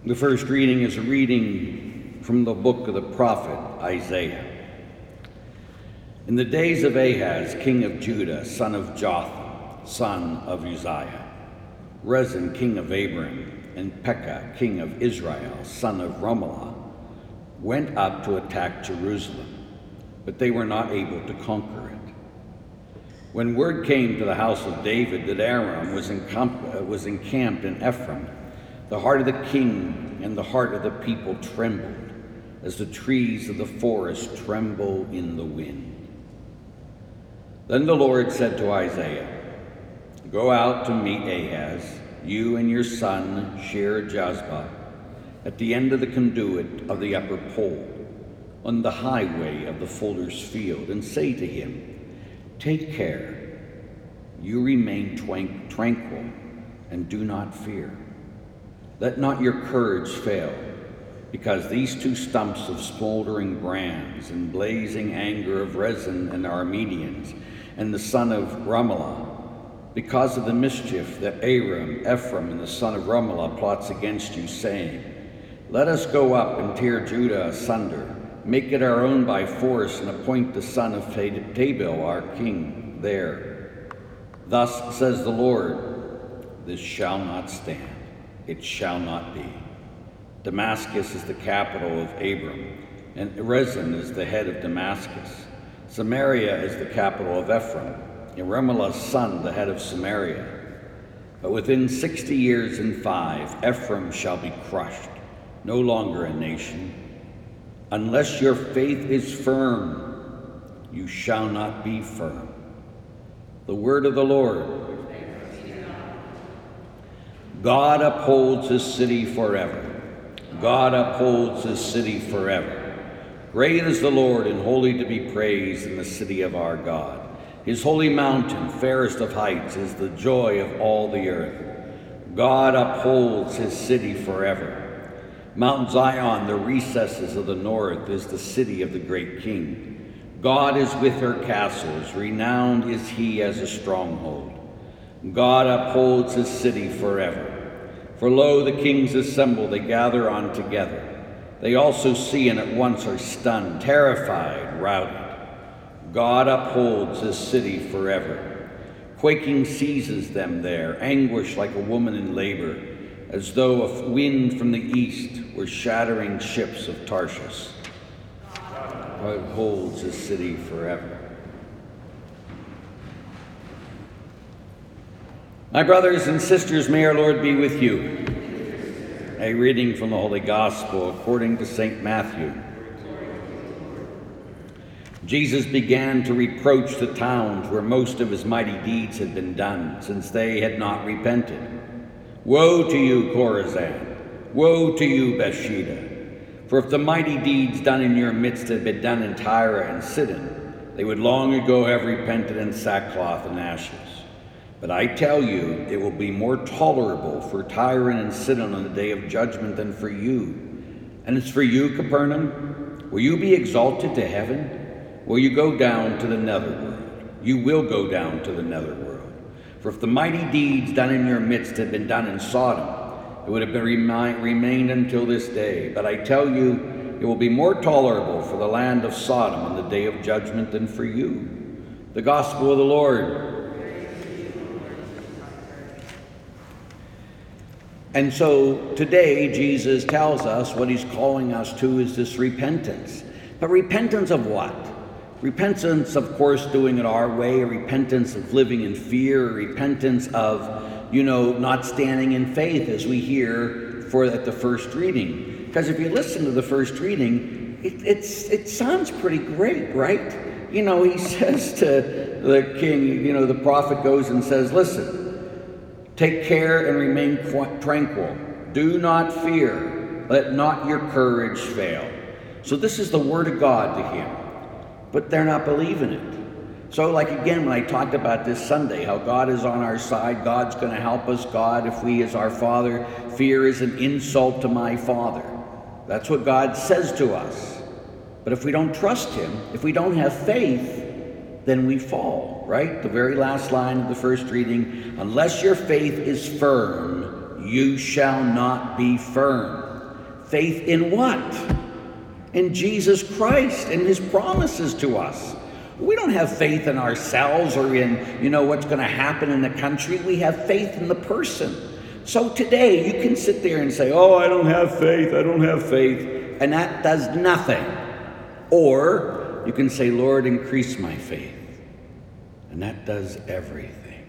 The first reading is a reading from the book of the prophet Isaiah. In the days of Ahaz, king of Judah, son of Jotham, son of Uzziah, Rezin, king of Aram, and Pekah, king of Israel, son of Remaliah, went up to attack Jerusalem, but they were not able to conquer it. When word came to the house of David that Aram was encamped in Ephraim, the heart of the king and the heart of the people trembled, as the trees of the forest tremble in the wind. Then the Lord said to Isaiah, "Go out to meet Ahaz, you and your son Shear-Jashub, at the end of the conduit of the upper pole, on the highway of the fuller's field, and say to him, take care, you remain tranquil, and do not fear. Let not your courage fail, because these two stumps of smoldering brands and blazing anger of Rezin and Arameans and the son of Remaliah, because of the mischief that Ephraim and the son of Remaliah plots against you, saying, let us go up and tear Judah asunder, make it our own by force, and appoint the son of Tabel our king there. Thus says the Lord, this shall not stand. It shall not be. Damascus is the capital of Aram, and Rezin is the head of Damascus. Samaria is the capital of Ephraim, and Remaliah's son the head of Samaria. But within 60 years and 5, Ephraim shall be crushed, no longer a nation. Unless your faith is firm, you shall not be firm. The word of the Lord. God upholds his city forever. God upholds his city forever. Great is the Lord and holy to be praised in the city of our God. His holy mountain, fairest of heights, is the joy of all the earth. God upholds his city forever. Mount Zion, the recesses of the north, is the city of the great King. God is with her castles. Renowned is he as a stronghold. God upholds his city forever. For lo, the kings assemble, they gather on together. They also see and at once are stunned, terrified, routed. God upholds his city forever. Quaking seizes them there, anguish like a woman in labor, as though a wind from the east were shattering ships of Tarshish. God upholds his city forever. My brothers and sisters, may our Lord be with you. A reading from the Holy Gospel according to St. Matthew. Jesus began to reproach the towns where most of his mighty deeds had been done, since they had not repented. Woe to you, Chorazin! Woe to you, Bethsaida! For if the mighty deeds done in your midst had been done in Tyre and Sidon, they would long ago have repented in sackcloth and ashes. But I tell you, it will be more tolerable for Tyre and Sidon on the day of judgment than for you. And as for you, Capernaum, will you be exalted to heaven? Will you go down to the netherworld? You will go down to the netherworld. For if the mighty deeds done in your midst had been done in Sodom, it would have been remained until this day. But I tell you, it will be more tolerable for the land of Sodom on the day of judgment than for you. The Gospel of the Lord. And so today, Jesus tells us what he's calling us to is this repentance. But repentance of what? Repentance, of course, doing it our way, a repentance of living in fear, a repentance of, not standing in faith, as we hear at the first reading. Because if you listen to the first reading, it sounds pretty great, right? He says to the king, the prophet goes and says, listen, take care and remain tranquil. Do not fear. Let not your courage fail. So this is the word of God to him. But they're not believing it. So when I talked about this Sunday, how God is on our side, God's going to help us. God, if we as our Father, fear is an insult to my Father. That's what God says to us. But if we don't trust him, if we don't have faith, then we fall, right? The very last line of the first reading, unless your faith is firm, you shall not be firm. Faith in what? In Jesus Christ and his promises to us. We don't have faith in ourselves or in, what's going to happen in the country. We have faith in the person. So today you can sit there and say, oh, I don't have faith, and that does nothing. Or you can say, Lord, increase my faith. And that does everything.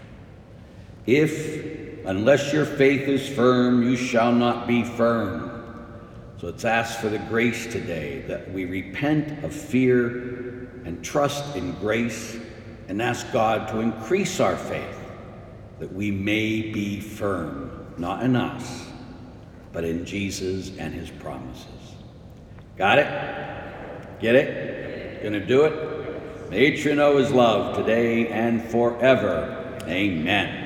Unless your faith is firm, you shall not be firm. So let's ask for the grace today that we repent of fear and trust in grace and ask God to increase our faith, that we may be firm, not in us, but in Jesus and his promises. Got it? Get it? Gonna do it? May each know his love today and forever. Amen.